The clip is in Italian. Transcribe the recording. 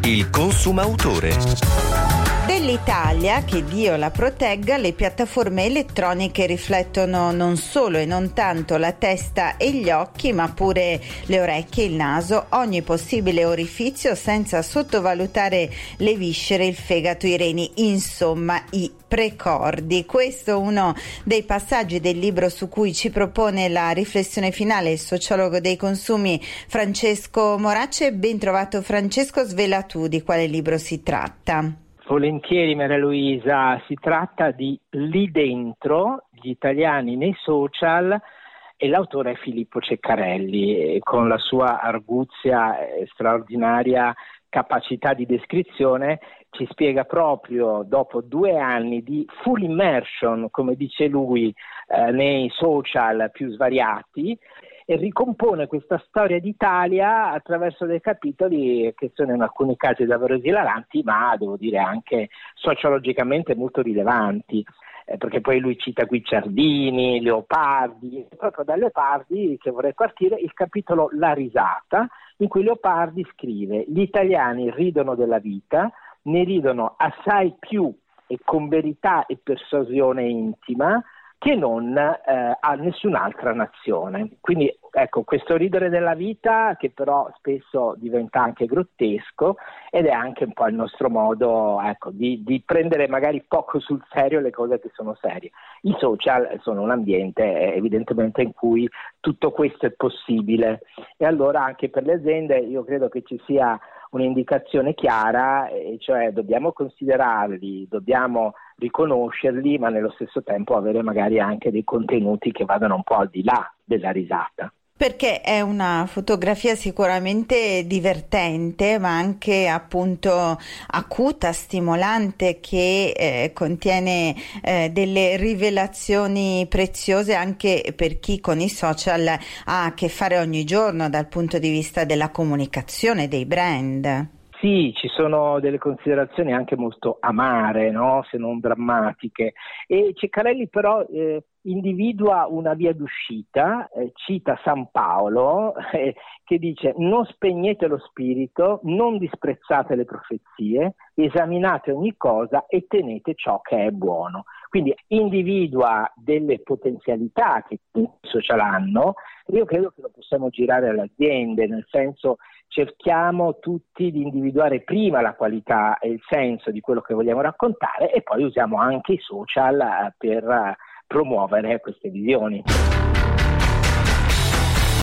Il consumautore. Dell'Italia, che Dio la protegga, le piattaforme elettroniche riflettono non solo e non tanto la testa e gli occhi, ma pure le orecchie, il naso, ogni possibile orifizio, senza sottovalutare le viscere, il fegato, i reni, insomma i precordi. Questo è uno dei passaggi del libro su cui ci propone la riflessione finale il sociologo dei consumi Francesco Moracce. Ben trovato Francesco, svela tu di quale libro si tratta. Volentieri Maria Luisa, si tratta di Lì dentro, gli italiani nei social, e l'autore è Filippo Ceccarelli, con la sua arguzia e straordinaria capacità di descrizione ci spiega proprio dopo 2 anni di full immersion, come dice lui, nei social più svariati, e ricompone questa storia d'Italia attraverso dei capitoli che sono in alcuni casi davvero esilaranti, ma devo dire anche sociologicamente molto rilevanti, perché poi lui cita Guicciardini, Leopardi, e proprio da Leopardi che vorrei partire il capitolo La risata, in cui Leopardi scrive: gli italiani ridono della vita, ne ridono assai più e con verità e persuasione intima che non a nessun'altra nazione. Quindi ecco, questo ridere della vita che però spesso diventa anche grottesco, ed è anche un po' il nostro modo, ecco, di prendere magari poco sul serio le cose che sono serie. I social sono un ambiente evidentemente in cui tutto questo è possibile, e allora anche per le aziende io credo che ci sia un'indicazione chiara, e cioè dobbiamo considerarli, dobbiamo riconoscerli, ma nello stesso tempo avere magari anche dei contenuti che vadano un po' al di là della risata. Perché è una fotografia sicuramente divertente, ma anche appunto acuta, stimolante, che contiene delle rivelazioni preziose anche per chi con i social ha a che fare ogni giorno dal punto di vista della comunicazione, dei brand. Sì, ci sono delle considerazioni anche molto amare, no? Se non drammatiche, e Ceccarelli però individua una via d'uscita, cita San Paolo che dice: non spegnete lo spirito, non disprezzate le profezie, esaminate ogni cosa e tenete ciò che è buono. Quindi individua delle potenzialità che i social hanno. Io credo che lo possiamo girare alle aziende, nel senso, cerchiamo tutti di individuare prima la qualità e il senso di quello che vogliamo raccontare, e poi usiamo anche i social per promuovere queste visioni.